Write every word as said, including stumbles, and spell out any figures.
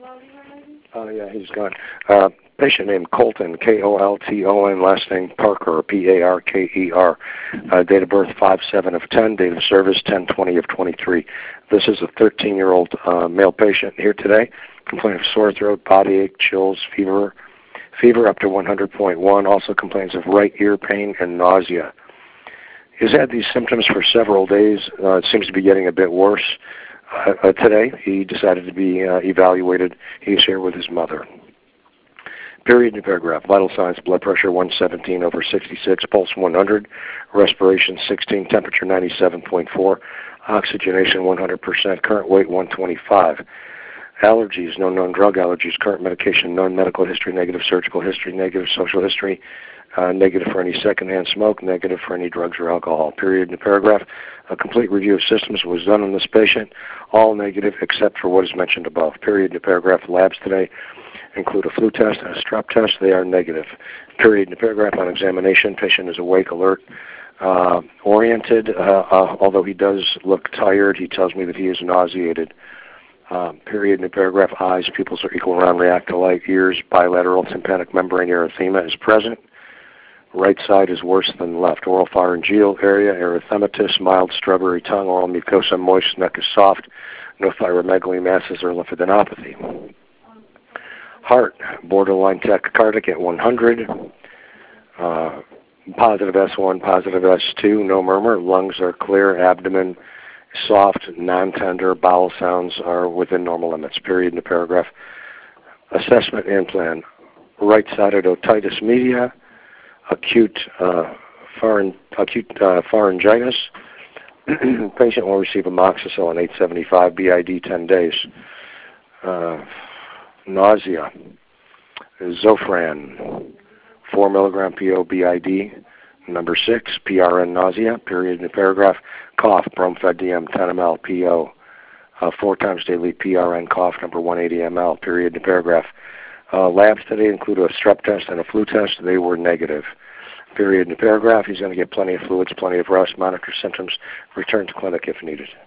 Oh, yeah, he's gone. Uh, patient named Colton, K O L T O N, last name Parker, P A R K E R. Uh, date of birth five seven of ten, date of service ten twenty of twenty-three. This is a thirteen-year-old uh, male patient here today, complaining of sore throat, body ache, chills, fever, fever up to one hundred point one, also complains of right ear pain and nausea. He's had these symptoms for several days. Uh, it seems to be getting a bit worse. Uh, uh, today, he decided to be uh, evaluated. He's here with his mother. Period and paragraph. Vital signs: blood pressure one seventeen over sixty-six, pulse one hundred, respiration sixteen, temperature ninety-seven point four, oxygenation one hundred percent, current weight one twenty-five. Allergies: no known drug allergies, current medication none, medical history negative, surgical history negative, social history uh, negative for any secondhand smoke, negative for any drugs or alcohol. Period and paragraph. A complete review of systems was done on this patient, all negative except for what is mentioned above. Period and paragraph. Labs today include a flu test and a strep test. They are negative. Period and paragraph. On examination, patient is awake, alert, uh, oriented, uh, uh, although he does look tired. He tells me that he is nauseated. Uh, period and paragraph. Eyes, pupils are equal, round, react to light. Ears, bilateral, tympanic membrane erythema is present. Right side is worse than left. Oral pharyngeal area, erythematous, mild strawberry tongue, oral mucosa moist, neck is soft. No thyromegaly masses or lymphadenopathy. Heart, borderline tachycardic at one hundred. Uh, positive S one, positive S two, no murmur. Lungs are clear, abdomen soft, non-tender. Bowel sounds are within normal limits. Period in the paragraph. Assessment and plan. Right-sided otitis media, acute uh, pharyn acute uh, pharyngitis. Patient will receive amoxicillin eight seventy-five, B I D ten days. Uh, nausea, Zofran, four milligram P O B I D. Number six, P R N nausea, period in the paragraph. Cough, Bromfed D M, ten milliliters P O, uh, four times daily P R N cough, number one hundred eighty milliliters, period in the paragraph. Uh, labs today include a strep test and a flu test. They were negative. Period in the paragraph. He's going to get plenty of fluids, plenty of rest, monitor symptoms, return to clinic if needed.